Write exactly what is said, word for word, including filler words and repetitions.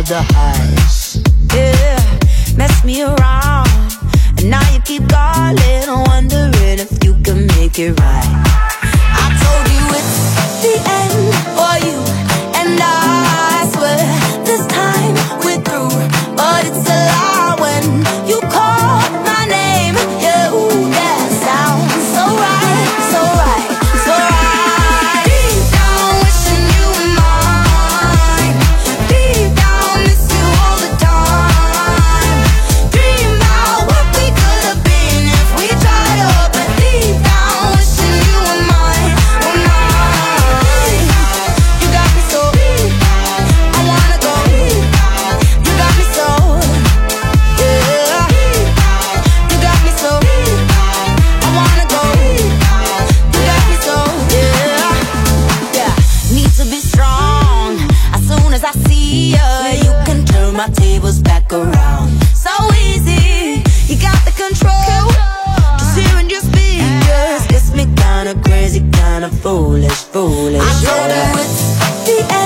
the highs. Yeah, mess me around, and now you keep calling, wondering if you can make it right. I told you it's the end for you, and I swear this time we're through. But it's a lie when you call my name. Yeah, ooh, that sounds so right, so right, so right. Deep down wishing you were mine. Deep down miss you all the time. Dream about what we could have been if we tried up. But deep down wishing you were mine, were mine. You got me so, I wanna go. You got me so, yeah. You got me so, I wanna go. You got me so, yeah. Yeah, need to be strong. As soon as I see ya, you can turn my tables back around. So easy, you got the control. Just hearing your speakers gets me kinda crazy, kinda foolish, foolish. I told you it's the end.